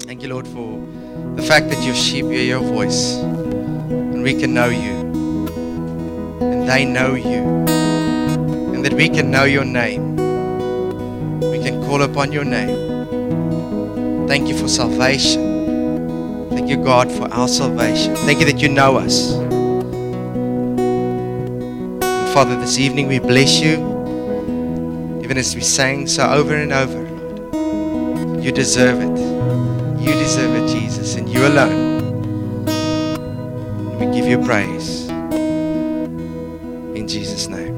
Thank you, Lord, for the fact that your sheep hear your voice and we can know you and they know you and that we can know your name. We can call upon your name. Thank you for salvation. Thank you, God, for our salvation. Thank you that you know us. And Father, this evening we bless you, even as we sang so over and over, Lord. You deserve it. You deserve it, Jesus, and you alone. And we give you praise. In Jesus' name.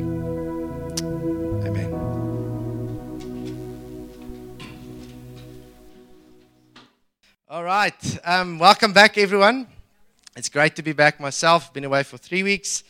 Amen. All right. Welcome back, everyone. It's great to be back myself. Been away for 3 weeks.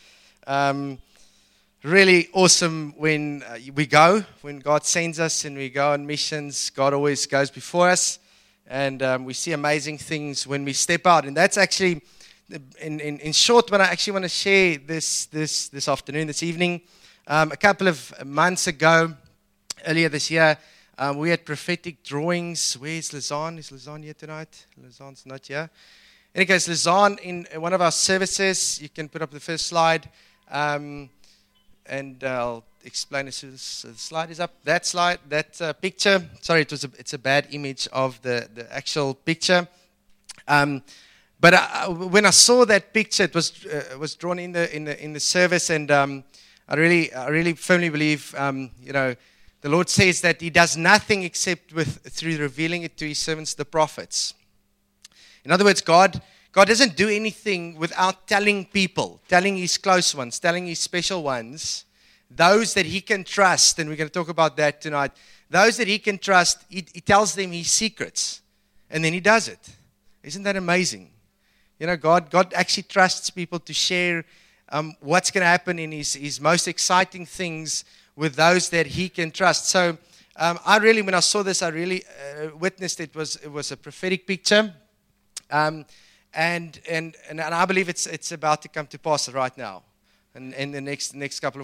Really awesome when we go, when God sends us and we go on missions. God always goes before us. And we see amazing things when we step out. And that's actually, in short, what I actually want to share this afternoon, this evening. A couple of months ago, earlier this year, we had prophetic drawings. Where's Lizanne? Is Lizanne here tonight? Lizanne's not here. In any case, Lizanne, in one of our services, you can put up the first slide. And I'll explain as soon as the slide is up. That slide, that picture. Sorry, it's a bad image of the actual picture. But when I saw that picture, it was drawn in the service, and I really firmly believe, the Lord says that He does nothing except through revealing it to His servants, the prophets. In other words, God doesn't do anything without telling people, telling His close ones, telling His special ones, those that He can trust, and we're going to talk about that tonight. Those that He can trust, He tells them His secrets, and then He does it. Isn't that amazing? God actually trusts people to share what's going to happen in His most exciting things with those that He can trust. So when I saw this, I really witnessed it was a prophetic picture. And I believe it's about to come to pass right now, and in the next couple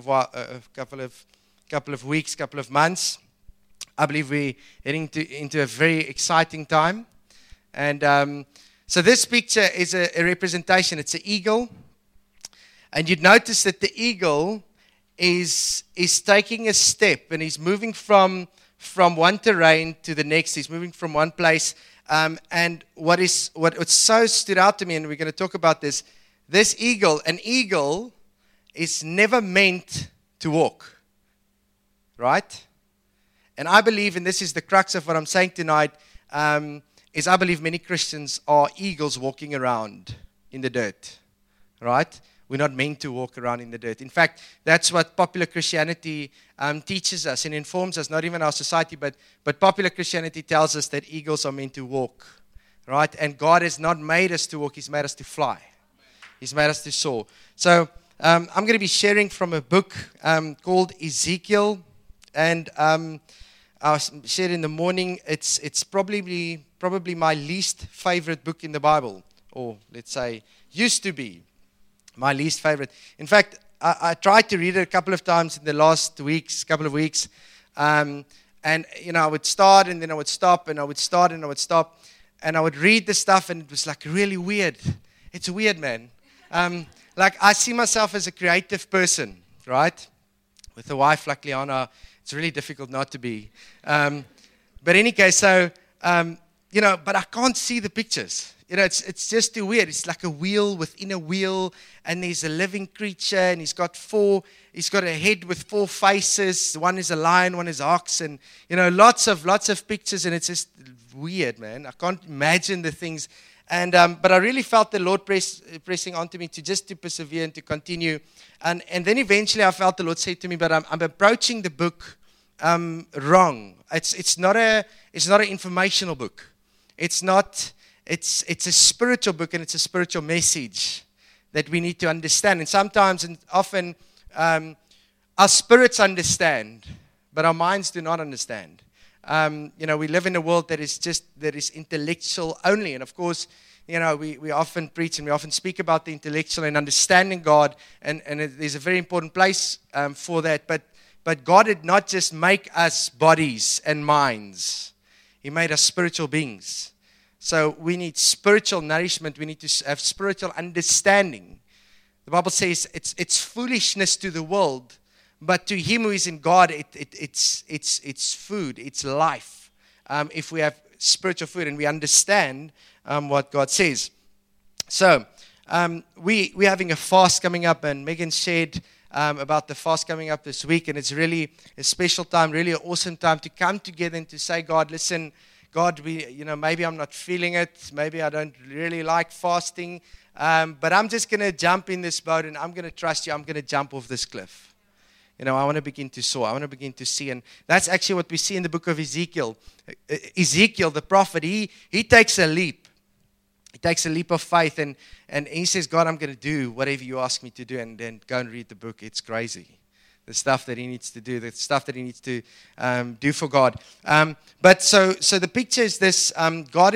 of weeks, couple of months. I believe we're heading into a very exciting time, and so this picture is a representation. It's an eagle, and you'd notice that the eagle is taking a step, and he's moving from one terrain to the next. He's moving from one place. And what so stood out to me, and we're going to talk about this an eagle is never meant to walk, right? And I believe, and this is the crux of what I'm saying tonight, is I believe many Christians are eagles walking around in the dirt, right? We're not meant to walk around in the dirt. In fact, that's what popular Christianity teaches us and informs us, not even our society, but popular Christianity tells us that eagles are meant to walk, right? And God has not made us to walk, He's made us to fly. He's made us to soar. So I'm going to be sharing from a book called Ezekiel, and I shared in the morning. It's probably my least favorite book in the Bible, or let's say used to be my least favorite. In fact, I tried to read it a couple of times in the last couple of weeks. And, I would start and then I would stop and I would start and I would stop. And I would read the stuff and it was like really weird. It's weird, man. I see myself as a creative person, right? With a wife like Liana, it's really difficult not to be. But in any case, so, but I can't see the pictures. It's just too weird. It's like a wheel within a wheel, and there's a living creature, and he's got a head with 4 faces. One is a lion, one is an ox, and lots of pictures, and it's just weird, man. I can't imagine the things. And but I really felt the Lord pressing onto me to persevere and to continue. And then eventually I felt the Lord say to me, but I'm approaching the book wrong. It's not an informational book. It's a spiritual book, and it's a spiritual message that we need to understand. And sometimes and often our spirits understand, but our minds do not understand. We live in a world that is intellectual only. And of course, we often preach and we often speak about the intellectual and understanding God. And there's a very important place for that. But God did not just make us bodies and minds. He made us spiritual beings. So we need spiritual nourishment. We need to have spiritual understanding. The Bible says it's foolishness to the world, but to him who is in God, it's food, it's life. If we have spiritual food and we understand what God says. So we're having a fast coming up, and Megan shared about the fast coming up this week, and it's really a special time, really an awesome time to come together and to say, God, listen, God, maybe I'm not feeling it, maybe I don't really like fasting, but I'm just going to jump in this boat, and I'm going to trust you. I'm going to jump off this cliff. I want to begin to soar. I want to begin to see. And that's actually what we see in the book of Ezekiel. Ezekiel, the prophet, he takes a leap. He takes a leap of faith, and he says, God, I'm going to do whatever you ask me to do. And then go and read the book. It's crazy. The stuff that he needs to do, the stuff that he needs to do for God. But so the picture is this. God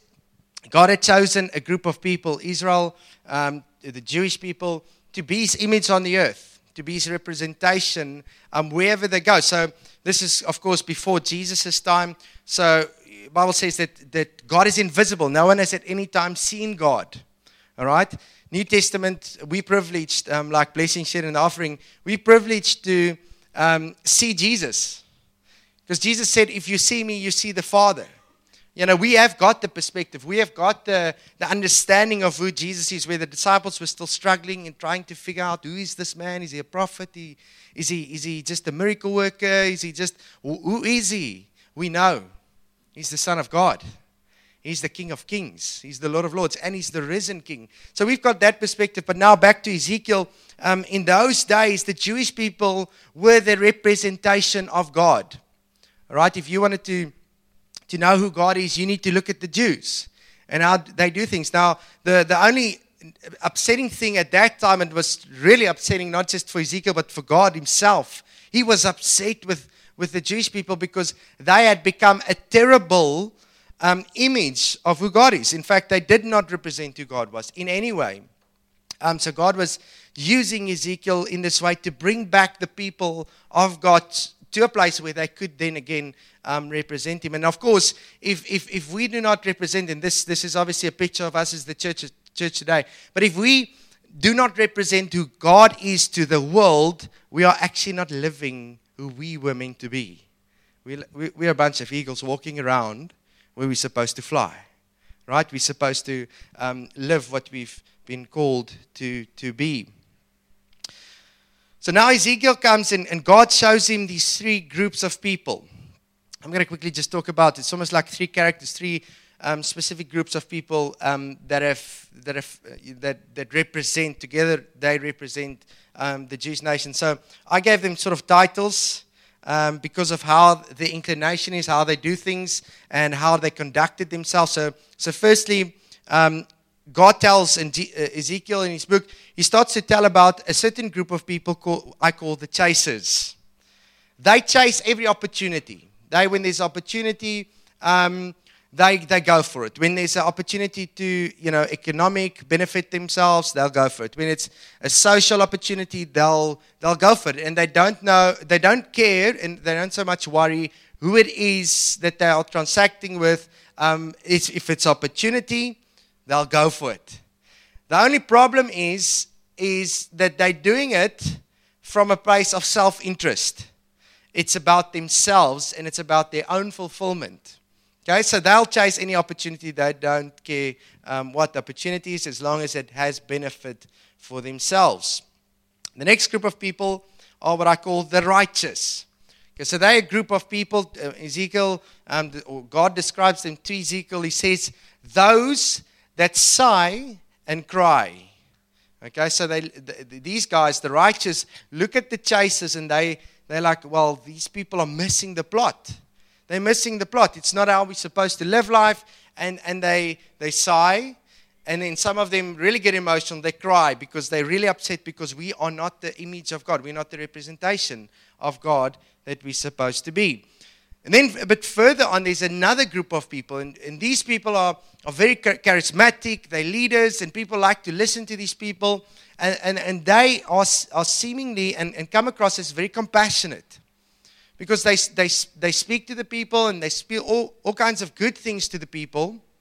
had chosen a group of people, Israel, the Jewish people, to be his image on the earth, to be his representation wherever they go. So this is, of course, before Jesus' time. So the Bible says that God is invisible. No one has at any time seen God. All right? New Testament, we privileged, like blessing, share, and offering, we privileged to see Jesus. Because Jesus said, if you see me, you see the Father. We have got the perspective. We have got the understanding of who Jesus is, where the disciples were still struggling and trying to figure out, who is this man? Is he a prophet? Is he just a miracle worker? Is he just, who is he? We know. He's the Son of God. He's the King of Kings. He's the Lord of Lords. And he's the risen King. So we've got that perspective. But now back to Ezekiel. In those days, the Jewish people were the representation of God. All right? If you wanted to know who God is, you need to look at the Jews and how they do things. Now, the only upsetting thing at that time, it was really upsetting not just for Ezekiel, but for God himself. He was upset with the Jewish people because they had become a terrible image of who God is. In fact, they did not represent who God was in any way. So God was using Ezekiel in this way to bring back the people of God to a place where they could then again represent him. And of course, if we do not represent him, this is obviously a picture of us as the church today. But if we do not represent who God is to the world, we are actually not living who we were meant to be. We're a bunch of eagles walking around where we're supposed to fly. Right? We're supposed to live what we've been called to be. So now Ezekiel comes and God shows him these three groups of people. I'm going to quickly just talk about it. It's almost like three characters, three specific groups of people that represent together. They represent the Jewish nation. So I gave them sort of titles because of how the inclination is, how they do things, and how they conducted themselves. So firstly, God tells Ezekiel in his book, he starts to tell about a certain group of people I call the chasers. They chase every opportunity. When there's opportunity, they go for it. When there's an opportunity to, economic benefit themselves, they'll go for it. When it's a social opportunity, they'll go for it. And they don't care, and they don't so much worry who it is that they are transacting with. If it's opportunity, they'll go for it. The only problem is that they're doing it from a place of self-interest. It's about themselves and it's about their own fulfillment. Okay, so they'll chase any opportunity. They don't care what the opportunity is as long as it has benefit for themselves. The next group of people are what I call the righteous. Okay, so they're a group of people. Ezekiel, God describes them to Ezekiel. He says, those that sigh and cry. Okay, so these guys, the righteous, look at the chasers and they're like, well, these people are missing the plot. They're missing the plot. It's not how we're supposed to live life. And they sigh. And then some of them really get emotional. They cry because they're really upset because we are not the image of God. We're not the representation of God that we're supposed to be. And then a bit further on, there's another group of people. And these people are very charismatic. They're leaders. And people like to listen to these people. And they are seemingly and come across as very compassionate. Because they speak to the people and they speak all kinds of good things to the people.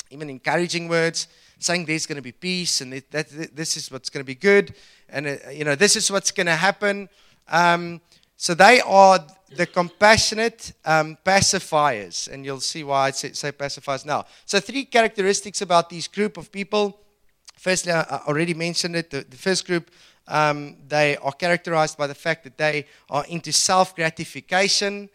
even encouraging words, saying there's going to be peace and this is what's going to be good, and this is what's going to happen. So they are the compassionate pacifiers, and you'll see why I say pacifiers now. So 3 characteristics about this group of people. Firstly, I already mentioned it. The first group, they are characterized by the fact that they are into self-gratification.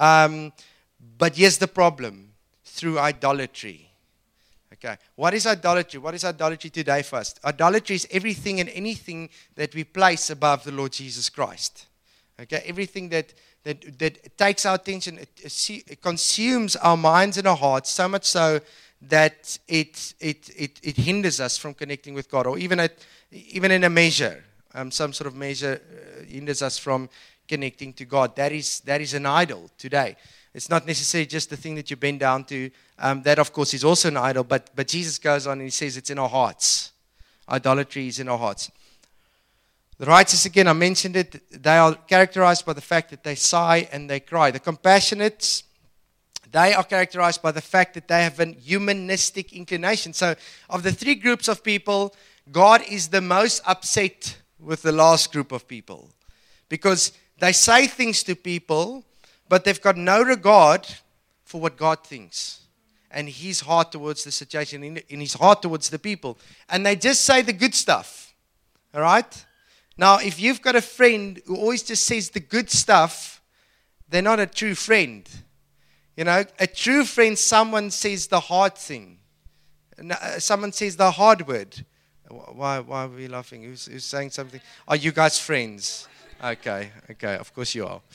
But here's the problem: through idolatry. Okay, what is idolatry? What is idolatry today for us? Idolatry is everything and anything that we place above the Lord Jesus Christ. Okay, everything that takes our attention, it consumes our minds and our hearts so much so that it hinders us from connecting with God, or even in a measure, some sort of measure hinders us from connecting to God. That is an idol today. It's not necessarily just the thing that you bend down to. That, of course, is also an idol. But Jesus goes on and he says it's in our hearts. Idolatry is in our hearts. The righteous, again, I mentioned it, they are characterized by the fact that they sigh and they cry. The compassionates, they are characterized by the fact that they have a humanistic inclination. So of the 3 groups of people, God is the most upset with the last group of people, because they say things to people, but they've got no regard for what God thinks and his heart towards the situation, in his heart towards the people. And they just say the good stuff. All right? Now, if you've got a friend who always just says the good stuff, they're not a true friend. A true friend, someone says the hard thing. Someone says the hard word. Why are we laughing? Who's saying something? Are you guys friends? Okay, of course you are.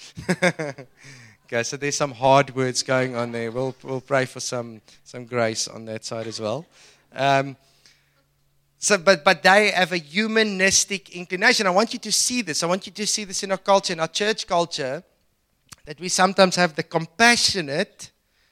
Okay, so there's some hard words going on there. We'll pray for some grace on that side as well. But they have a humanistic inclination. I want you to see this. I want you to see this in our culture, in our church culture, that we sometimes have the compassionate.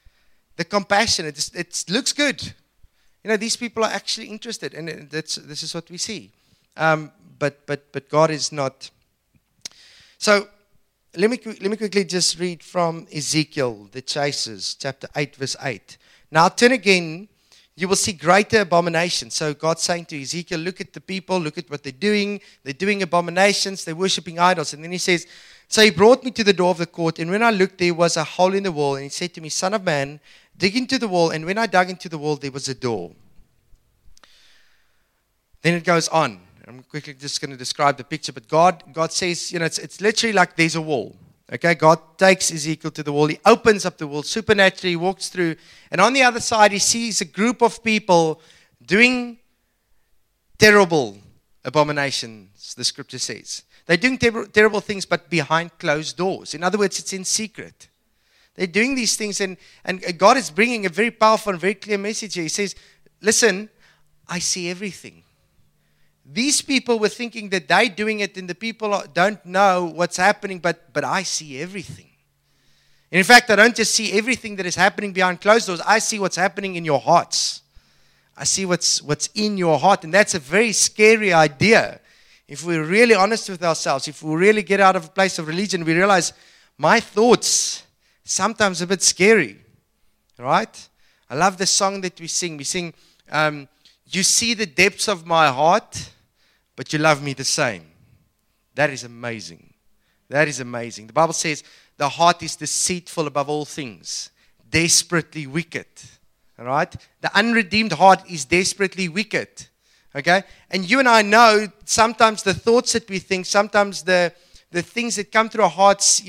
It looks good. These people are actually interested, and this is what we see. But God is not. So let me quickly just read from Ezekiel, the chasers, chapter 8, verse 8. Now turn again, you will see greater abominations. So God's saying to Ezekiel, look at the people, look at what they're doing. They're doing abominations, they're worshipping idols. And then he says, so he brought me to the door of the court, and when I looked, there was a hole in the wall. And he said to me, Son of man, dig into the wall. And when I dug into the wall, there was a door. Then it goes on. I'm quickly just going to describe the picture. But God says, it's literally like there's a wall. Okay, God takes Ezekiel to the wall. He opens up the wall supernaturally, walks through. And on the other side, he sees a group of people doing terrible abominations, the scripture says. They're doing terrible things, but behind closed doors. In other words, it's in secret. They're doing these things, and God is bringing a very powerful and very clear message here. He says, listen, I see everything. These people were thinking that they're doing it and the people don't know what's happening, but I see everything. And in fact, I don't just see everything that is happening behind closed doors. I see what's happening in your hearts. I see what's in your heart. And that's a very scary idea. If we're really honest with ourselves, if we really get out of a place of religion, we realize my thoughts sometimes a bit scary. Right? I love the song that we sing. We sing, you see the depths of my heart, but you love me the same. That is amazing. That is amazing. The Bible says the heart is deceitful above all things, desperately wicked. All right? The unredeemed heart is desperately wicked. Okay? And you and I know sometimes the thoughts that we think, sometimes the things that come through our hearts,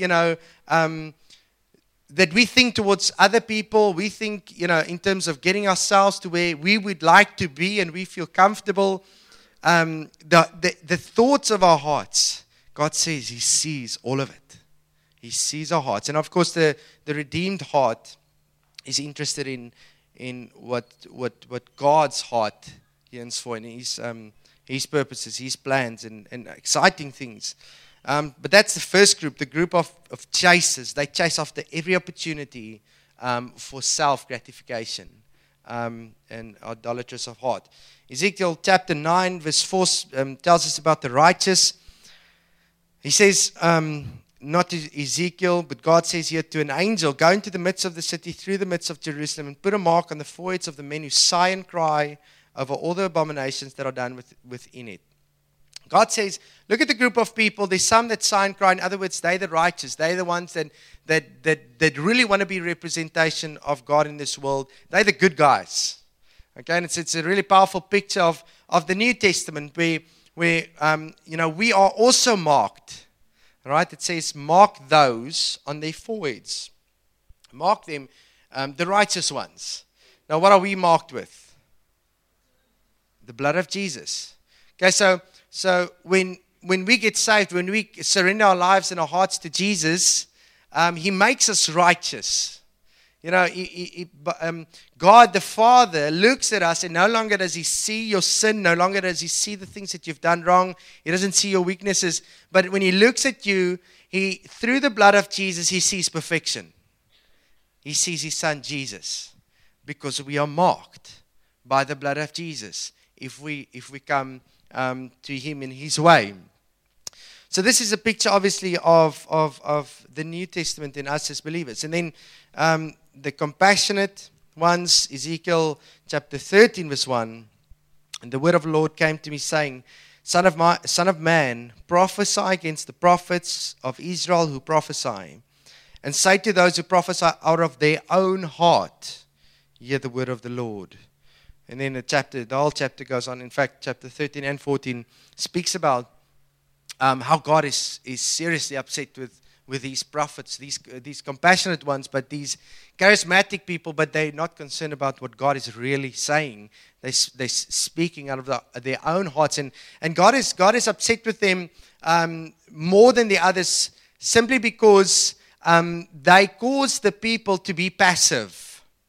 that we think towards other people, we think, in terms of getting ourselves to where we would like to be and we feel comfortable. The thoughts of our hearts, God says He sees all of it. He sees our hearts. And of course, the redeemed heart is interested in what God's heart yearns for, and His purposes, His plans, and exciting things. But that's the first group, the group of chasers. They chase after every opportunity for self-gratification and idolatrous of heart. Ezekiel chapter 9 verse 4 tells us about the righteous. He says, not to Ezekiel, but God says here to an angel, go into the midst of the city, through the midst of Jerusalem, and put a mark on the foreheads of the men who sigh and cry over all the abominations that are done within it. God says, look at the group of people. There's some that sigh and cry. In other words, they're the righteous. They're the ones that really want to be representation of God in this world. They're the good guys. Okay, and it's a really powerful picture of the New Testament where we are also marked. Right? It says, mark those on their foreheads. Mark them, the righteous ones. Now, what are we marked with? The blood of Jesus. Okay, so when we get saved, when we surrender our lives and our hearts to Jesus, He makes us righteous. You know, God the Father looks at us, and no longer does He see your sin, no longer does He see the things that you've done wrong. He doesn't see your weaknesses. But when He looks at you, through the blood of Jesus, He sees perfection. He sees His Son Jesus, because we are marked by the blood of Jesus if we come to Him in His way. So this is a picture, obviously, of the New Testament in us as believers. And then the compassionate ones, Ezekiel chapter 13, verse 1. And the word of the Lord came to me, saying, Son of man, prophesy against the prophets of Israel who prophesy. And say to those who prophesy out of their own heart, hear the word of the Lord. And then the whole chapter goes on. In fact, chapter 13 and 14 speaks about how God is seriously upset with these prophets, these compassionate ones, but these charismatic people, but they're not concerned about what God is really saying. They're speaking out of their own hearts. And God is upset with them more than the others, simply because they cause the people to be passive.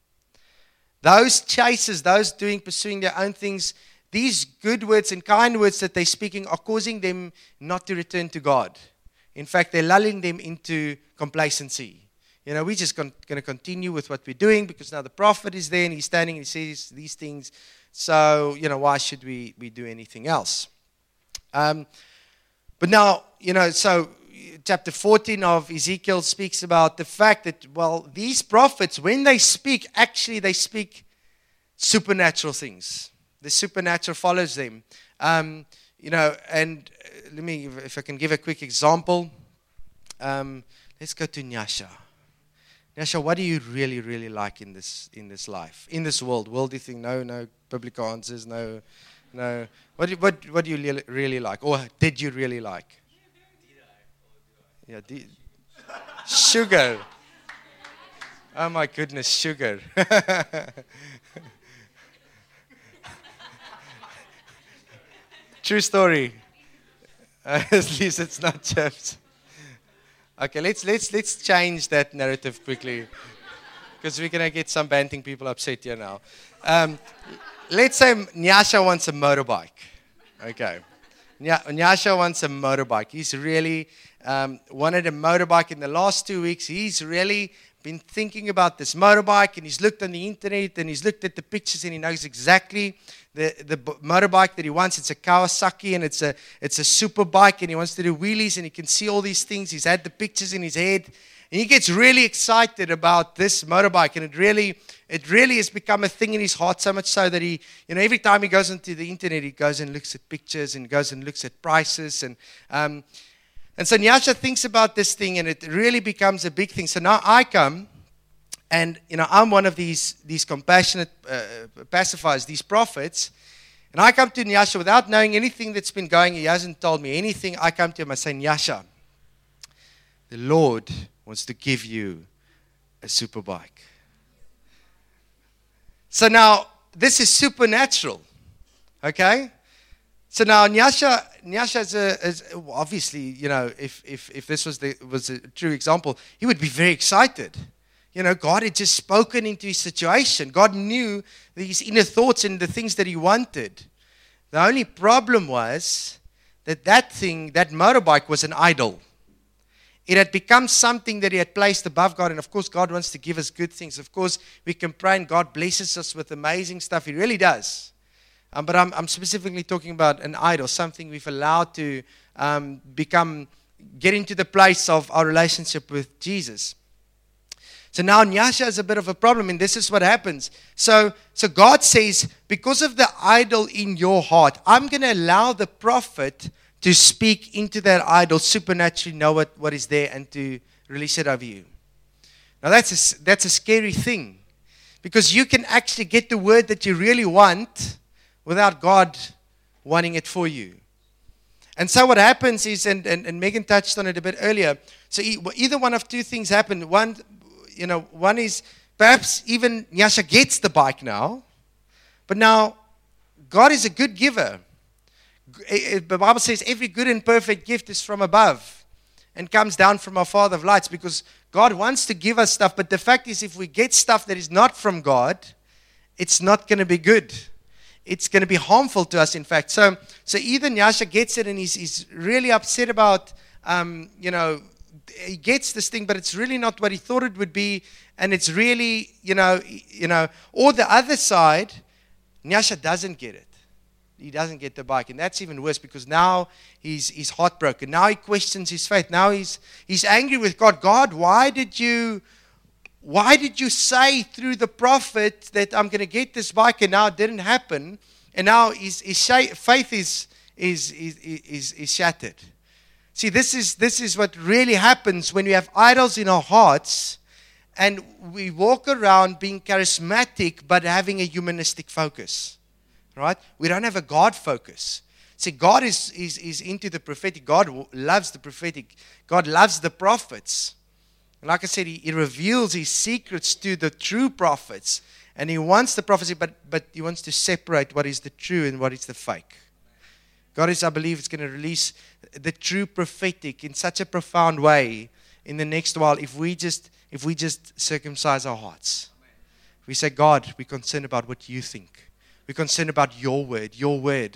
Those chasers, those pursuing their own things, these good words and kind words that they're speaking are causing them not to return to God. In fact, they're lulling them into complacency. You know, we're just going to continue with what we're doing because now the prophet is there and he's standing and he says these things. So, you know, why should we do anything else? But now, you know, so chapter 14 of Ezekiel speaks about the fact that, well, these prophets, when they speak, actually they speak supernatural things. The supernatural follows them. You know, and let me, if I can give a quick example. Let's go to Nyasha. Nyasha, what do you really, really like in this life, in this world? Worldly thing? No biblical answers. No. What do you really like, or did you really like? Yeah, sugar. Oh my goodness, sugar. True story. At least it's not chips. Okay, let's change that narrative quickly, because we're gonna get some Banting people upset here now. Let's say Nyasha wants a motorbike. Okay, Nyasha wants a motorbike. He's really wanted a motorbike in the last 2 weeks. He's really been thinking about this motorbike, and he's looked on the internet and he's looked at the pictures, and he knows exactly the motorbike that he wants. It's a Kawasaki, and it's a super bike, and he wants to do wheelies, and he can see all these things. He's had the pictures in his head, and he gets really excited about this motorbike, and it really has become a thing in his heart, so much so that he, you know, every time he goes into the internet, he goes and looks at pictures and goes and looks at prices, and so Nyasha thinks about this thing, and it really becomes a big thing. So now I come, and, you know, I'm one of these compassionate pacifiers, these prophets, and I come to Nyasha without knowing anything that's been going. He hasn't told me anything. I come to him and say, Nyasha, the Lord wants to give you a super bike. So now, this is supernatural, okay? So now Nyasha is obviously, you know, if this was a true example, he would be very excited. You know, God had just spoken into his situation. God knew his inner thoughts and the things that he wanted. The only problem was that motorbike was an idol. It had become something that he had placed above God. And of course, God wants to give us good things. Of course, we can pray and God blesses us with amazing stuff. He really does. But I'm specifically talking about an idol, something we've allowed to become, get into the place of our relationship with Jesus. So now Nyasha is a bit of a problem, and this is what happens. So God says, because of the idol in your heart, I'm going to allow the prophet to speak into that idol, supernaturally know what is there, and to release it over you. Now that's a scary thing, because you can actually get the word that you really want without God wanting it for you. And so what happens is, and Megan touched on it a bit earlier, so either one of two things happen. One is perhaps even Nyasha gets the bike now, but now God is a good giver. The Bible says every good and perfect gift is from above and comes down from our Father of lights, because God wants to give us stuff, but the fact is, if we get stuff that is not from God, it's not going to be good. It's going to be harmful to us, in fact. So either Nyasha gets it and he's really upset about, he gets this thing, but it's really not what he thought it would be, and it's really, or the other side, Nyasha doesn't get it. He doesn't get the bike, and that's even worse, because now he's heartbroken. Now he questions his faith. Now he's angry with God. God, why did you say through the prophet that I'm going to get this bike, and now it didn't happen, and now his faith is shattered. See, this is what really happens when we have idols in our hearts, and we walk around being charismatic but having a humanistic focus. Right? We don't have a God focus. See, God is into the prophetic. God loves the prophetic. God loves the prophets. And like I said, He reveals His secrets to the true prophets. And He wants the prophecy, but He wants to separate what is the true and what is the fake. God is, I believe, is going to release the true prophetic in such a profound way in the next while if we just circumcise our hearts. We say, God, we're concerned about what you think. We're concerned about your word. Your word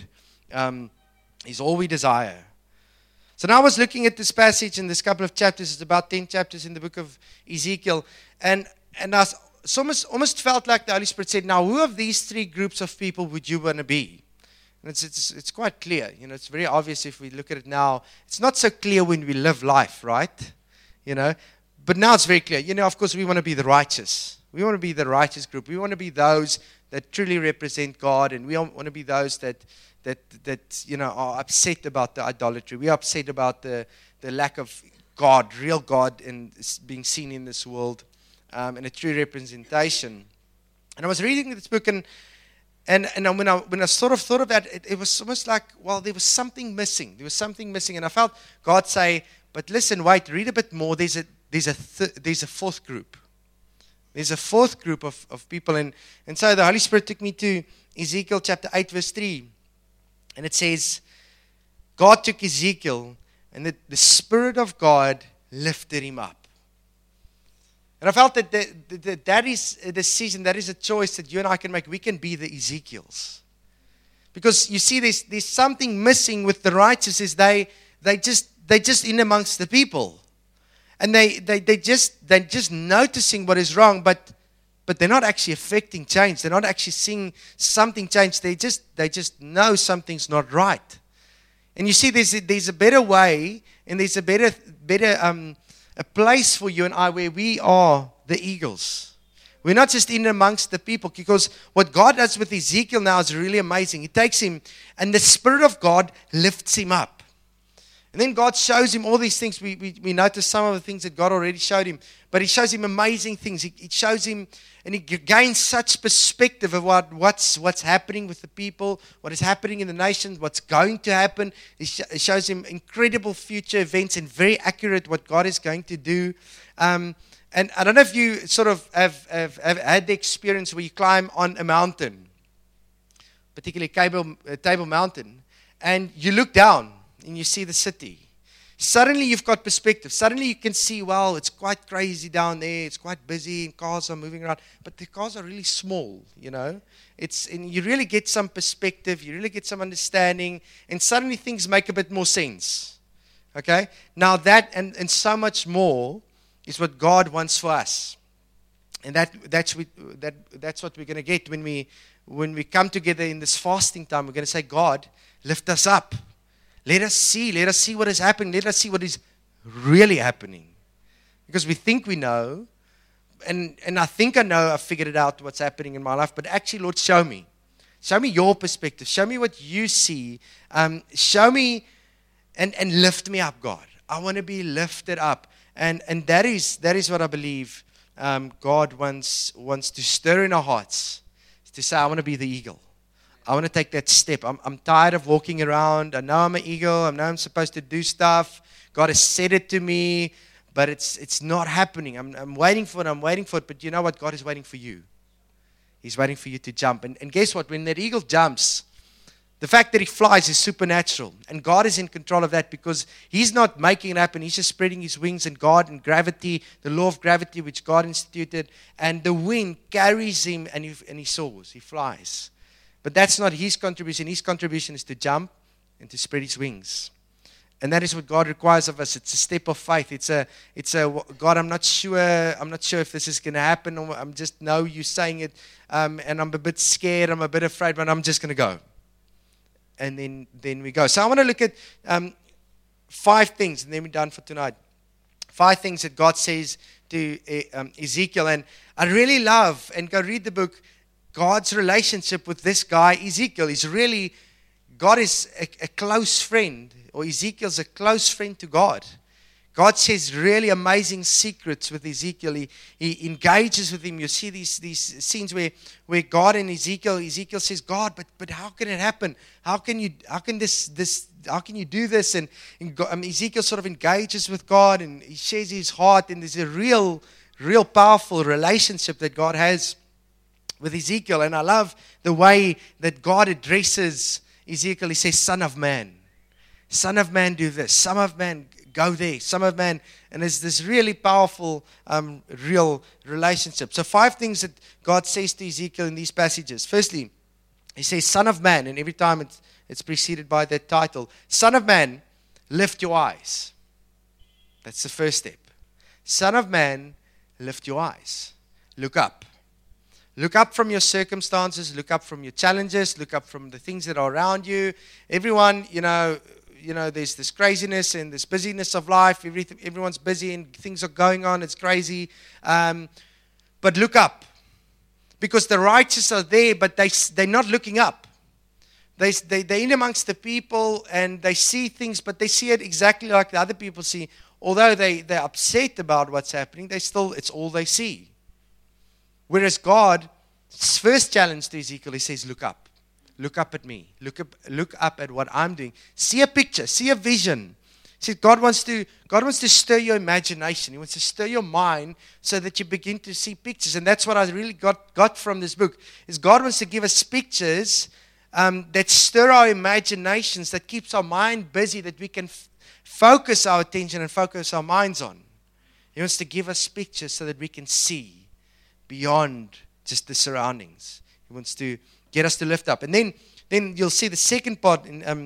is all we desire. So now I was looking at this passage in this couple of chapters. It's about 10 chapters in the book of Ezekiel. And I almost felt like the Holy Spirit said, now who of these three groups of people would you want to be? And it's quite clear. It's very obvious if we look at it now. It's not so clear when we live life, right? But now it's very clear. Of course, we want to be the righteous. We want to be the righteous group. We want to be those that truly represent God, and we want to be those that are upset about the idolatry. We are upset about the lack of God, real God, and being seen in this world, and a true representation. And I was reading this book, and when I sort of thought about it, it was almost like, well, there was something missing. There was something missing, and I felt God say, "But listen, wait, read a bit more. There's a fourth group." There's a fourth group of people. And so the Holy Spirit took me to Ezekiel chapter 8, verse 3. And it says, God took Ezekiel, and the Spirit of God lifted him up. And I felt that is a decision, that is a choice that you and I can make. We can be the Ezekiels. Because you see, there's something missing with the righteous, is they just in amongst the people. And they're just noticing what is wrong, but they're not actually affecting change. They're not actually seeing something change. They just know something's not right. And you see, there's a better way, and there's a better a place for you and I where we are the eagles. We're not just in amongst the people, because what God does with Ezekiel now is really amazing. He takes him, and the Spirit of God lifts him up. And then God shows him all these things. We notice some of the things that God already showed him. But He shows him amazing things. He shows him, and he gains such perspective of what's happening with the people, what is happening in the nations, what's going to happen. He shows him incredible future events and very accurate what God is going to do. And I don't know if you sort of have had the experience where you climb on a mountain, particularly Table Mountain, and you look down and you see the city. Suddenly you've got perspective. Suddenly you can see, well, it's quite crazy down there. It's quite busy, and cars are moving around. But the cars are really small, and you really get some perspective. You really get some understanding. And suddenly things make a bit more sense. Okay? Now that and so much more is what God wants for us. And that's what we're going to get when we come together in this fasting time. We're going to say, God, lift us up. Let us see what is happening. Let us see what is really happening? Because we think we know, and I think I know, I've figured it out what's happening in my life, but actually, Lord, show me. Show me your perspective. Show me what you see. Show me and lift me up, God. I want to be lifted up. And that is what I believe God wants to stir in our hearts. To say, I want to be the eagle. I want to take that step. I'm tired of walking around. I know I'm an eagle. I know I'm supposed to do stuff. God has said it to me, but it's not happening. I'm waiting for it. But you know what? God is waiting for you. He's waiting for you to jump. And guess what? When that eagle jumps, the fact that he flies is supernatural. And God is in control of that because He's not making it happen. He's just spreading His wings, and God and gravity, the law of gravity which God instituted, and the wind carries him and he soars. He flies. But that's not his contribution. His contribution is to jump and to spread his wings. And that is what God requires of us. It's a step of faith. It's a God, I'm not sure if this is going to happen. Or I'm just know you saying it, and I'm a bit scared. I'm a bit afraid, but I'm just going to go. And then we go. So I want to look at 5 things, and then we're done for tonight. 5 things that God says to Ezekiel, and I really love, and go read the book, God's relationship with this guy Ezekiel. God is a close friend. Or Ezekiel's a close friend to God. God says really amazing secrets with Ezekiel. He engages with him. You see these scenes where God and Ezekiel says, God, but how can it happen? How can you do this? And Ezekiel sort of engages with God, and he shares his heart, and there's a real powerful relationship that God has with Ezekiel. And I love the way that God addresses Ezekiel. He says, Son of man. Son of man, do this. Son of man, go there. Son of man. And there's this really powerful, real relationship. So 5 things that God says to Ezekiel in these passages. Firstly, He says, Son of man. And every time it's preceded by that title. Son of man, lift your eyes. That's the first step. Son of man, lift your eyes. Look up. Look up from your circumstances. Look up from your challenges. Look up from the things that are around you. Everyone, there's this craziness and this busyness of life. Everyone's busy and things are going on. It's crazy. But look up. Because the righteous are there, but they're not looking up. They're in amongst the people and they see things, but they see it exactly like the other people see. Although they're upset about what's happening, it's all they see. Whereas God's first challenge to Ezekiel, He says, look up. Look up at me. Look up at what I'm doing. See a picture. See a vision. See, God wants to stir your imagination. He wants to stir your mind so that you begin to see pictures. And that's what I really got from this book, is God wants to give us pictures that stir our imaginations, that keeps our mind busy, that we can focus our attention and focus our minds on. He wants to give us pictures so that we can see beyond just the surroundings. He wants to get us to lift up. And then you'll see the second part.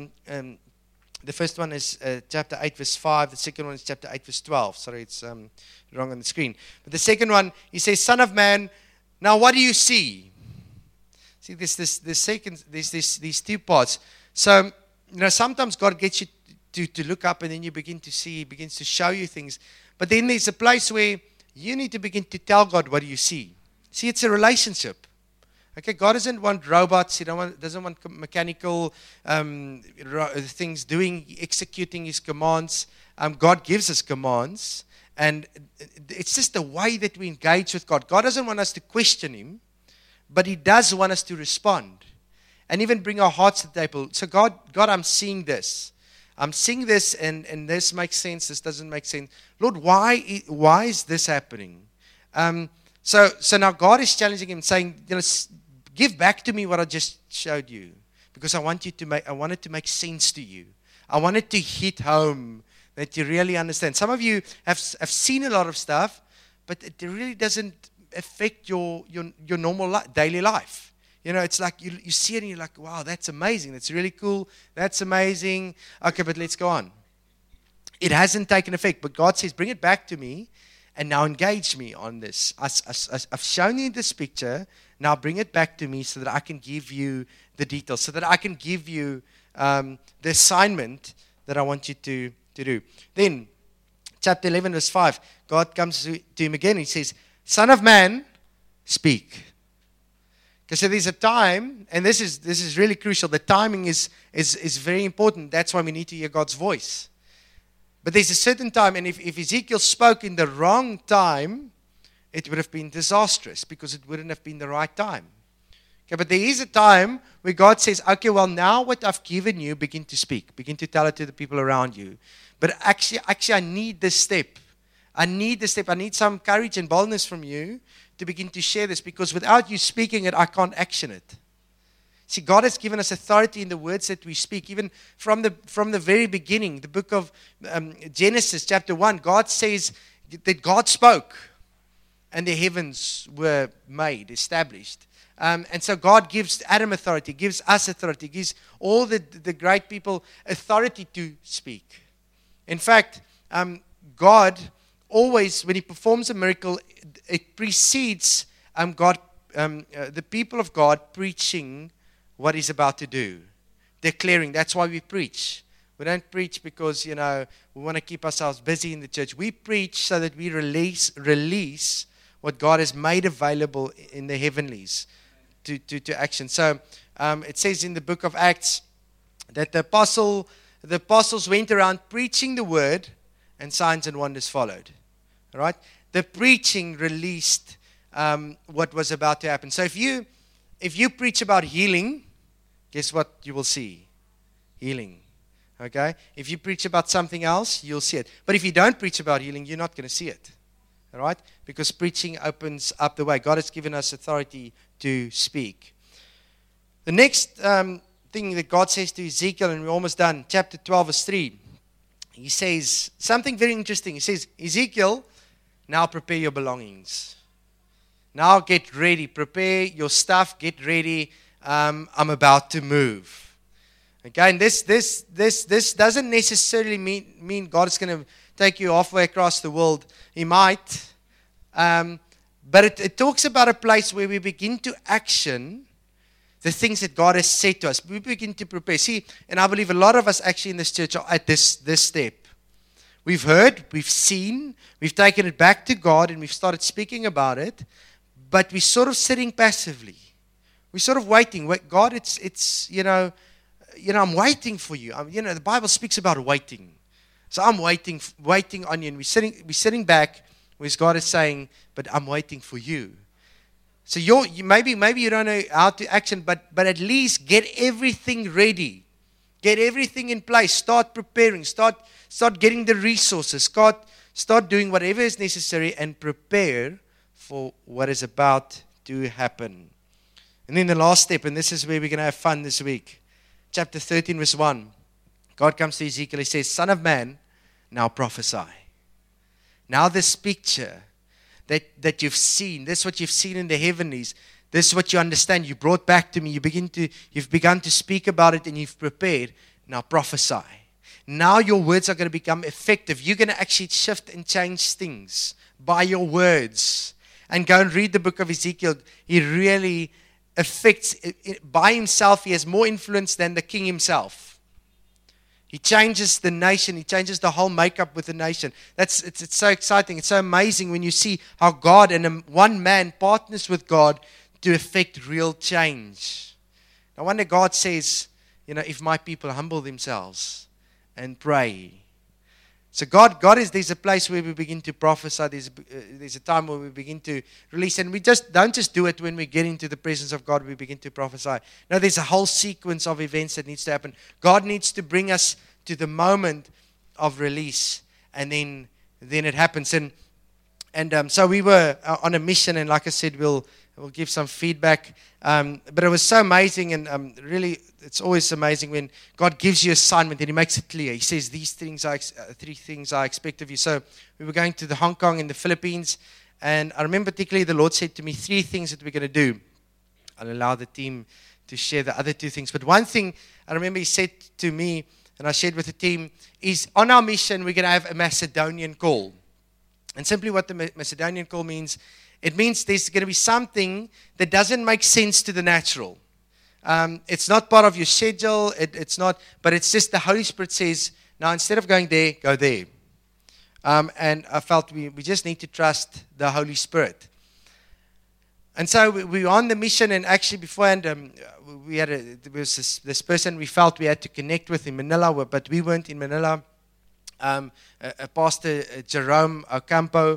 The first one is chapter 8, verse 5. The second one is chapter 8, verse 12. Sorry, it's wrong on the screen. But the second one, He says, Son of man, now what do you see? See, there's these 2 parts. So, sometimes God gets you to look up, and then you begin to see, He begins to show you things. But then there's a place where you need to begin to tell God, what do you see? See, it's a relationship. Okay, God doesn't want robots. He doesn't want mechanical things executing His commands. God gives us commands, and it's just the way that we engage with God. God doesn't want us to question Him, but He does want us to respond and even bring our hearts to the table. So God, I'm seeing this. I'm seeing this, and this makes sense. This doesn't make sense. Lord, why is this happening? So now God is challenging him, saying, give back to me what I just showed you, because I want it to make sense to you. I want it to hit home, that you really understand. Some of you have seen a lot of stuff, but it really doesn't affect your normal daily life. It's like you see it and you're like, wow, that's amazing. That's really cool. That's amazing. Okay, but let's go on. It hasn't taken effect, but God says, bring it back to me and now engage me on this. I've shown you this picture. Now bring it back to me so that I can give you the details, so that I can give you the assignment that I want you to do. Then, chapter 11, verse 5, God comes to him again. He says, Son of man, speak. Okay, so there's a time, and this is really crucial. The timing is very important. That's why we need to hear God's voice. But there's a certain time, and if Ezekiel spoke in the wrong time, it would have been disastrous because it wouldn't have been the right time. Okay, but there is a time where God says, okay, well, now what I've given you, begin to speak. Begin to tell it to the people around you. But actually, I need this step. I need some courage and boldness from you to begin to share this, because without you speaking it, I can't action it. See, God has given us authority in the words that we speak. Even from the very beginning, the book of Genesis, chapter 1, God says that God spoke and the heavens were made, established. And so God gives Adam authority, gives us authority, gives all the great people authority to speak. In fact, God always, when He performs a miracle, it precedes the people of God preaching what He's about to do, declaring. That's why we preach. We don't preach because, we want to keep ourselves busy in the church. We preach so that we release what God has made available in the heavenlies to action. So it says in the book of Acts that the apostles went around preaching the word, and signs and wonders followed. All right? The preaching released what was about to happen. So if you preach about healing, guess what you will see? Healing. Okay? If you preach about something else, you'll see it. But if you don't preach about healing, you're not going to see it. All right? Because preaching opens up the way. God has given us authority to speak. The next thing that God says to Ezekiel, and we're almost done, chapter 12, verse 3, He says something very interesting. He says, Ezekiel, now prepare your belongings. Now get ready. Prepare your stuff. Get ready. I'm about to move. Okay, and this doesn't necessarily mean God is going to take you halfway across the world. He might. But it talks about a place where we begin to action the things that God has said to us. We begin to prepare. See, and I believe a lot of us actually in this church are at this step. We've heard, we've seen, we've taken it back to God, and we've started speaking about it, but we're sort of sitting passively. We're sort of waiting. God, it's I'm waiting for you. The Bible speaks about waiting. So I'm waiting on you, and we're sitting back, whereas God is saying, but I'm waiting for you. So maybe you don't know how to action, but at least get everything ready. Get everything in place. Start preparing. Start getting the resources. Start doing whatever is necessary and prepare for what is about to happen. And then the last step, and this is where we're going to have fun this week. Chapter 13, verse 1. God comes to Ezekiel. He says, Son of man, now prophesy. Now this picture that you've seen, this is what you've seen in the heavenlies, this is what you understand, you brought back to me, you've begun to speak about it, and you've prepared. Now prophesy. Now your words are going to become effective. You're going to actually shift and change things by your words. And go and read the book of Ezekiel. He really affects, by himself, he has more influence than the king himself. He changes the nation. He changes the whole makeup with the nation. It's so exciting. It's so amazing when you see how God and one man partners with God to effect real change. No wonder God says, if my people humble themselves and pray. So there's a place where we begin to prophesy. There's a time where we begin to release. And we don't just do it when we get into the presence of God, we begin to prophesy. No, there's a whole sequence of events that needs to happen. God needs to bring us to the moment of release. And then it happens. And so we were on a mission. And like I said, we'll give some feedback. But it was so amazing. And really, it's always amazing when God gives you assignment and He makes it clear. He says, these things three things I expect of you. So we were going to the Hong Kong and the Philippines. And I remember particularly the Lord said to me, 3 things that we're going to do. I'll allow the team to share the other 2 things. But one thing I remember He said to me, and I shared with the team, is on our mission, we're going to have a Macedonian call. And simply what the Macedonian call means, it means there's going to be something that doesn't make sense to the natural. It's not part of your schedule. It's not, but it's just the Holy Spirit says, now instead of going there, go there. And I felt we just need to trust the Holy Spirit. And so we were on the mission, and actually beforehand, there was this person we felt we had to connect with in Manila, but we weren't in Manila. A pastor, Jerome Ocampo,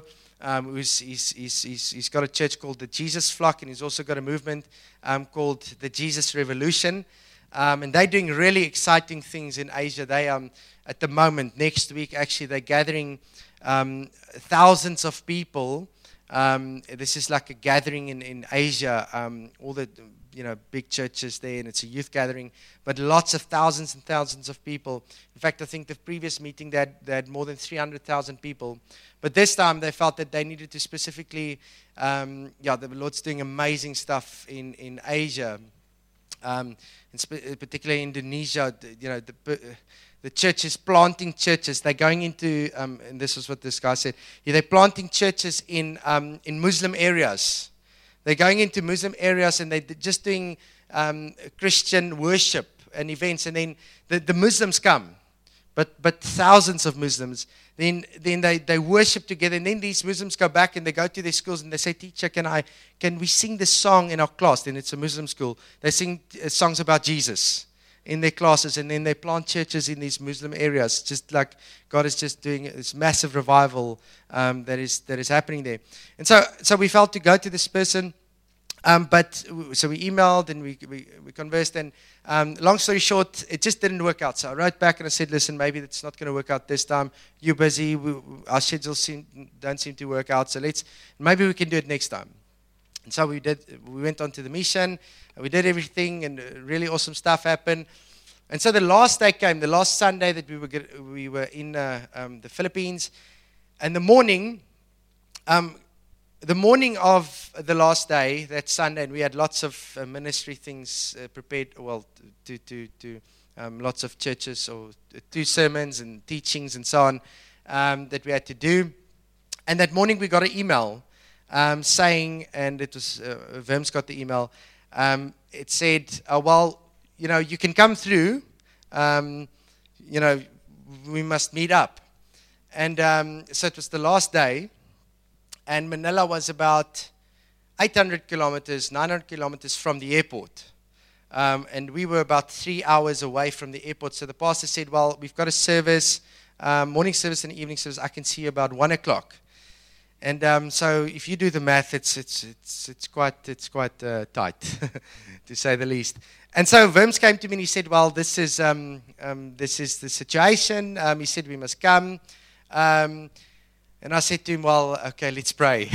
he's got a church called the Jesus Flock, and he's also got a movement called the Jesus Revolution. And they're doing really exciting things in Asia. They at the moment, next week, actually, they're gathering thousands of people. This is like a gathering in Asia, all the big churches there, and it's a youth gathering, but lots of thousands and thousands of people. In fact, I think the previous meeting they had more than 300,000 people. But this time they felt that they needed to specifically, the Lord's doing amazing stuff in Asia, particularly Indonesia. The church is planting churches. They're going into, and this is what this guy said, they're planting churches in Muslim areas. They're going into Muslim areas, and they're just doing Christian worship and events. And then the Muslims come, but thousands of Muslims. Then they worship together. And then these Muslims go back and they go to their schools and they say, "Teacher, can we sing this song in our class?" Then it's a Muslim school. They sing songs about Jesus in their classes, and then they plant churches in these Muslim areas, just like God is just doing this massive revival that is happening there. And so we felt to go to this person, so we emailed and we conversed, and long story short, it just didn't work out. So I wrote back and I said, "Listen, maybe it's not going to work out this time. You're busy. Our schedules don't seem to work out. So maybe we can do it next time." And so we did. We went on to the mission. We did everything, and really awesome stuff happened. And so the last day came, the last Sunday that we were in the Philippines, and the morning of the last day, that Sunday, and we had lots of ministry things prepared. Well, to lots of churches, or 2 sermons and teachings and so on that we had to do. And that morning we got an email saying, and it was Verms got the email. It said, you can come through. We must meet up. And so it was the last day. And Manila was about 800 kilometers, 900 kilometers from the airport. And we were about 3 hours away from the airport. So the pastor said, "Well, we've got a service, morning service and evening service. I can see you about 1 o'clock." And so if you do the math, it's quite tight, to say the least. And so Verms came to me and he said, "Well, this is the situation." He said we must come. And I said to him, "Well, okay, let's pray.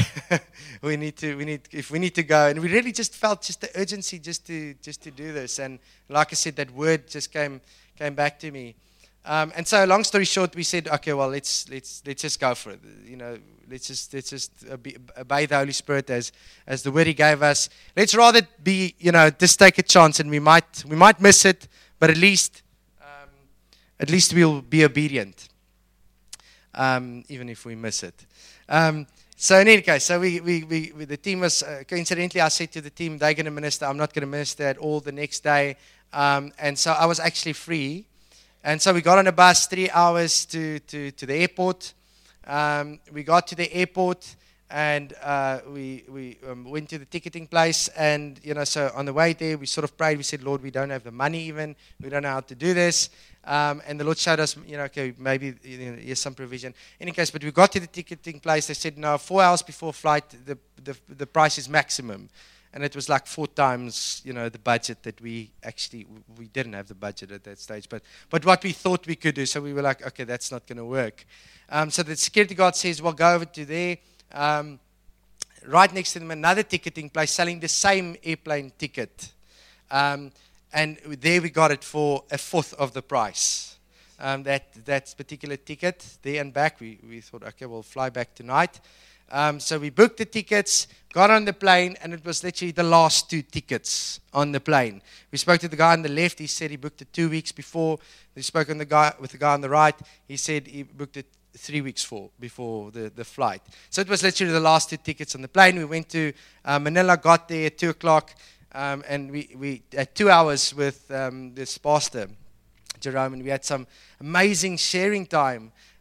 If we need to go." And we really just felt just the urgency just to do this. And like I said, that word just came back to me. And so, long story short, we said, "Okay, well, let's just go for it. Let's just obey the Holy Spirit as the word He gave us. Let's rather be, just take a chance, and we might miss it, but at least we'll be obedient, even if we miss it." So in any case, so we the team was coincidentally, I said to the team, they're going to minister. I'm not going to minister at all the next day, and so I was actually free. And so we got on a bus 3 hours to the airport. We got to the airport, and we went to the ticketing place. And, so on the way there, we sort of prayed. We said, "Lord, we don't have the money even. We don't know how to do this." And the Lord showed us, okay, maybe here's some provision. In any case, but we got to the ticketing place. They said, "No, 4 hours before flight, the price is maximum." And it was like 4 times, the budget that we didn't have the budget at that stage. But what we thought we could do. So we were like, okay, that's not going to work. So the security guard says, "Well, go over to there." Right next to them, another ticketing place selling the same airplane ticket. And there we got it for 1/4 of the price. That particular ticket, there and back, we thought, okay, we'll fly back tonight. So we booked the tickets, got on the plane, and it was literally the last 2 tickets on the plane. We spoke to the guy on the left. He said he booked it 2 weeks before. We spoke with the guy on the right. He said he booked it 3 weeks before the flight. So it was literally the last 2 tickets on the plane. We went to Manila, got there at 2 o'clock, and we had 2 hours with this pastor, Jerome, and we had some amazing sharing time.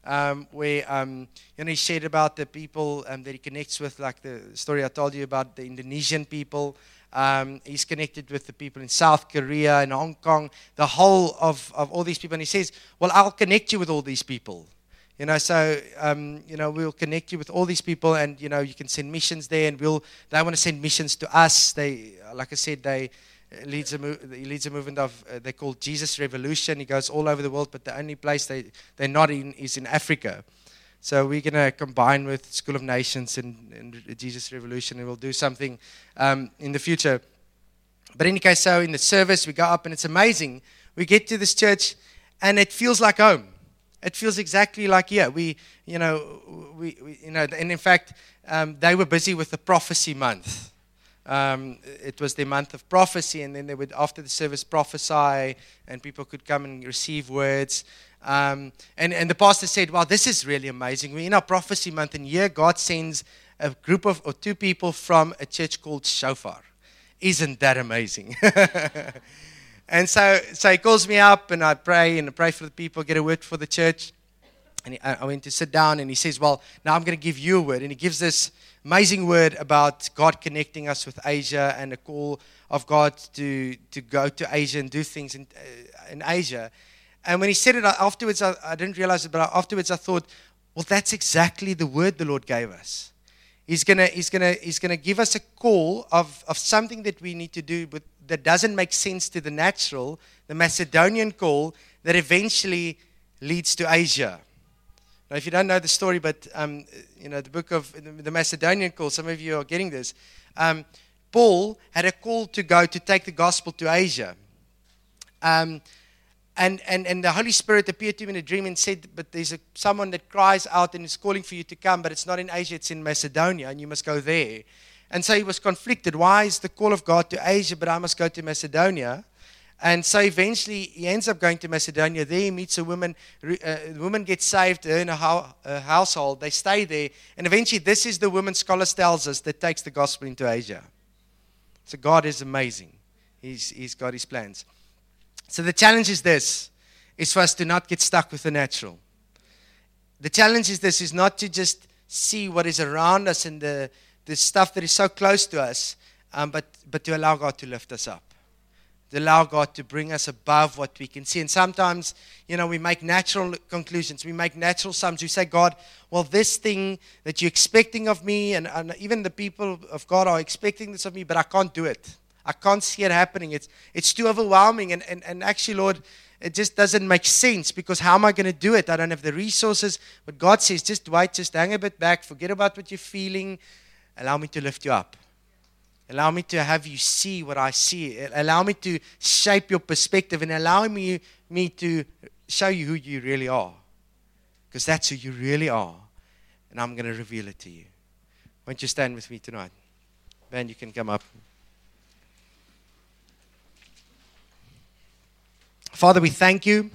where he shared about the people that he connects with, like the story I told you about the Indonesian people. He's connected with the people in South Korea and Hong Kong, the whole of all these people. And he says, well, I'll connect you with all these people. So we'll connect you with all these people, and you can send missions there, and they want to send missions to us. They, like I said, he leads a movement of they call Jesus Revolution. He goes all over the world, but the only place they're not in is in Africa. So we're going to combine with School of Nations and Jesus Revolution, and we'll do something in the future. But in any case, so in the service we go up, and it's amazing. We get to this church, and it feels like home. It feels exactly like here. And in fact, they were busy with the prophecy month. It was their month of prophecy, and then they would, after the service, prophesy, and people could come and receive words. And the pastor said, "Wow, this is really amazing. We're in our prophecy month, and here God sends a group of or two people from a church called Shofar. Isn't that amazing?" And so he calls me up, and I pray for the people, get a word for the church. And I went to sit down, and he says, well, now I'm going to give you a word. And he gives this amazing word about God connecting us with Asia and a call of God to go to Asia and do things in Asia. And when he said it afterwards, I didn't realize it, but afterwards I thought, well, that's exactly the word the Lord gave us. He's gonna give us a call of something that we need to do that doesn't make sense to the natural, the Macedonian call that eventually leads to Asia. Now, if you don't know the story, but the book of the Macedonian call, some of you are getting this. Paul had a call to go to take the gospel to Asia. And the Holy Spirit appeared to him in a dream and said, but there's someone that cries out and is calling for you to come, but it's not in Asia, it's in Macedonia, and you must go there. And so he was conflicted. Why is the call of God to Asia, but I must go to Macedonia? And so eventually he ends up going to Macedonia. There he meets a woman. The woman gets saved, her and her household. They stay there. And eventually this is the woman, scholars tells us, that takes the gospel into Asia. So God is amazing. He's got his plans. So the challenge is this, is for us to not get stuck with the natural. The challenge is not to just see what is around us and the stuff that is so close to us, but to allow God to lift us up. To allow God to bring us above what we can see. And sometimes, we make natural conclusions. We make natural sums. We say, God, well, this thing that you're expecting of me, and even the people of God are expecting this of me, but I can't do it. I can't see it happening. It's too overwhelming. And actually, Lord, it just doesn't make sense, because how am I going to do it? I don't have the resources. But God says, just wait, just hang a bit back. Forget about what you're feeling. Allow me to lift you up. Allow me to have you see what I see. Allow me to shape your perspective, and allow me to show you who you really are. Because that's who you really are. And I'm going to reveal it to you. Won't you stand with me tonight? Ben, you can come up. Father, we thank you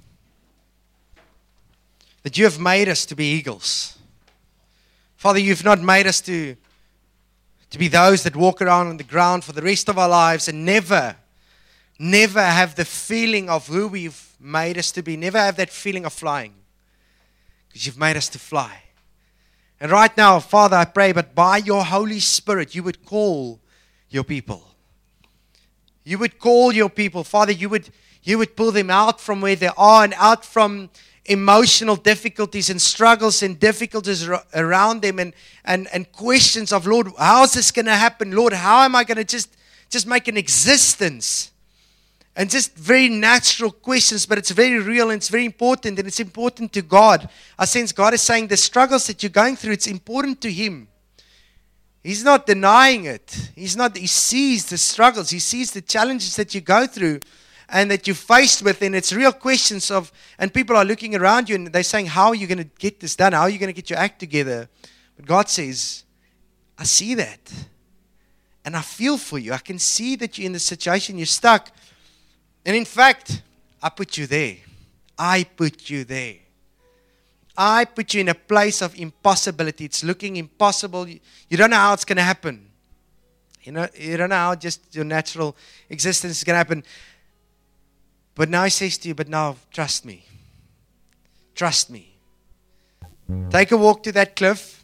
that you have made us to be eagles. Father, you've not made us to be those that walk around on the ground for the rest of our lives and never have the feeling of who we've made us to be. Never have that feeling of flying. Because you've made us to fly. And right now, Father, I pray, but by your Holy Spirit, you would call your people. You would call your people. Father, you would pull them out from where they are and out from emotional difficulties and struggles and difficulties around them and questions of, Lord, how is this going to happen? Lord, how am I going to just make an existence? And just very natural questions, but it's very real and it's very important, and it's important to God. I sense God is saying the struggles that you're going through, it's important to Him. He's not denying it. He sees the struggles. He sees the challenges that you go through and that you're faced with, and it's real questions of, and people are looking around you and they're saying, how are you going to get this done? How are you going to get your act together? But God says, I see that. And I feel for you. I can see that you're in the situation, you're stuck. And in fact, I put you there. I put you there. I put you in a place of impossibility. It's looking impossible. You don't know how it's going to happen. You don't know how just your natural existence is going to happen. But now He says to you, but now trust me. Trust me. Take a walk to that cliff.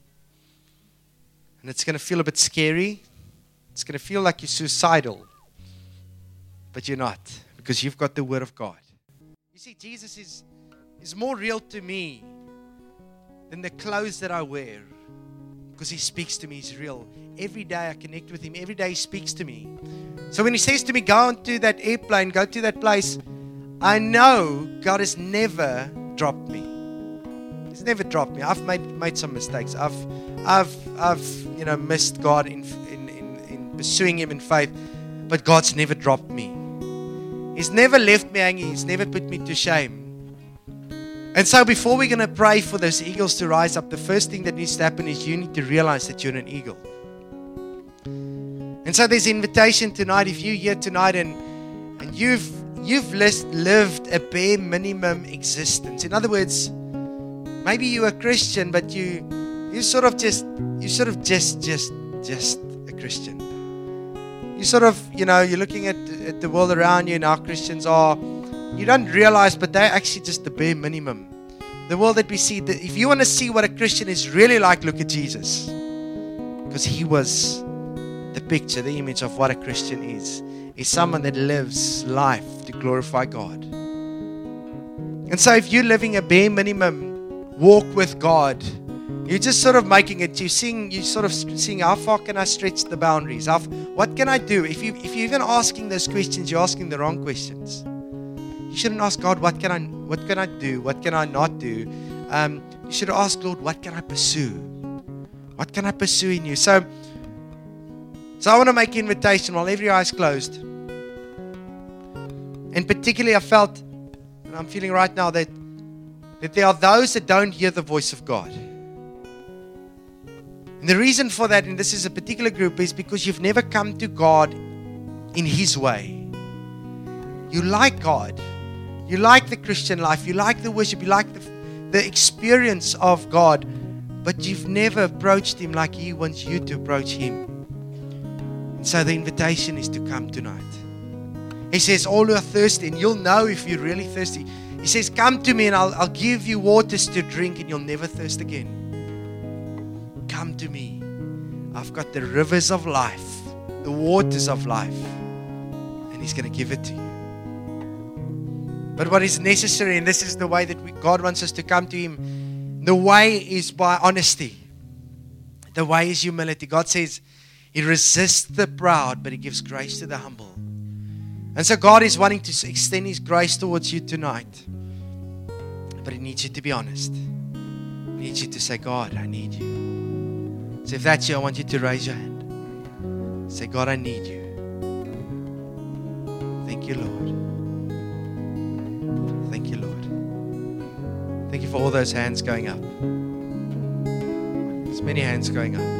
And it's going to feel a bit scary. It's going to feel like you're suicidal. But you're not, because you've got the Word of God. You see, Jesus is more real to me than the clothes that I wear, because He speaks to me. He's real. Every day I connect with Him. Every day He speaks to me. So when He says to me, go onto that airplane, go to that place, I know God has never dropped me. He's never dropped me. I've made some mistakes. I've missed God in pursuing Him in faith, but God's never dropped me. He's never left me hanging. He's never put me to shame. And so before we're going to pray for those eagles to rise up, the first thing that needs to happen is you need to realize that you're an eagle. And so there's an invitation tonight. If you're here tonight and you've lived a bare minimum existence. In other words, maybe you're a Christian, but you're sort of just a Christian. You sort of, you're looking at the world around you and how Christians are. You don't realize, but they're actually just the bare minimum. The world that we see, if you want to see what a Christian is really like, look at Jesus. Because He was the picture, the image of what a Christian is. Is someone that lives life to glorify God. And so if you're living a bare minimum walk with God, you're just sort of making it, you're sort of seeing how far can I stretch the boundaries? What can I do? If you're even asking those questions, you're asking the wrong questions. You shouldn't ask God, what can I do? What can I not do? You should ask, Lord, what can I pursue? What can I pursue in you? So I want to make an invitation while every eye is closed. And particularly I felt, and I'm feeling right now, that there are those that don't hear the voice of God. And the reason for that, and this is a particular group, is because you've never come to God in His way. You like God. You like the Christian life. You like the worship. You like the experience of God. But you've never approached Him like He wants you to approach Him. And so the invitation is to come tonight. He says, all who are thirsty, and you'll know if you're really thirsty. He says, come to me and I'll give you waters to drink and you'll never thirst again. Come to me. I've got the rivers of life, the waters of life, and He's going to give it to you. But what is necessary, and this is the way that God wants us to come to Him, the way is by honesty. The way is humility. God says He resists the proud, but He gives grace to the humble. And so God is wanting to extend His grace towards you tonight. But He needs you to be honest. He needs you to say, God, I need you. So if that's you, I want you to raise your hand. Say, God, I need you. Thank you, Lord. Thank you, Lord. Thank you for all those hands going up. There's many hands going up.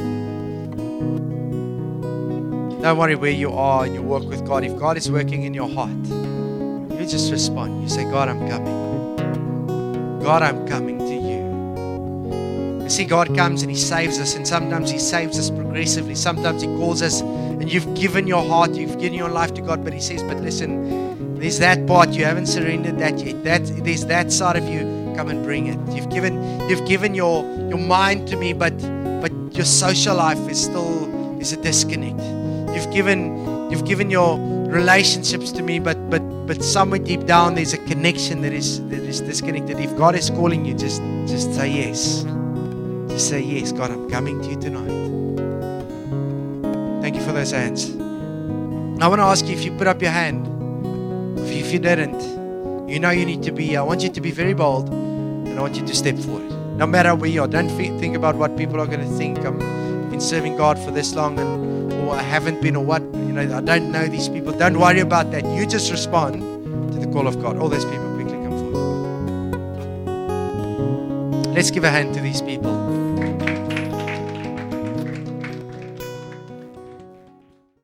Don't worry where you are in your walk with God. If God is working in your heart, you just respond. You say, God, I'm coming. God, I'm coming to you. You see, God comes and He saves us, and sometimes He saves us progressively. Sometimes He calls us, and you've given your heart, you've given your life to God, but He says, but listen, there's that part, you haven't surrendered that yet. There's that side of you, come and bring it. You've given your mind to me, but your social life is a disconnect. You've given your relationships to me, but somewhere deep down there's a connection that is disconnected. If God is calling you, just say yes. Just say yes. God, I'm coming to you tonight. Thank you for those hands. I want to ask you, if you put up your hand, if you didn't, you know you need to be here. I want you to be very bold, and I want you to step forward. No matter where you are, don't think about what people are going to think. I've been serving God for this long, or I haven't been, or what, I don't know these people. Don't worry about that. You just respond to the call of God. All those people, quickly come forward. Let's give a hand to these people.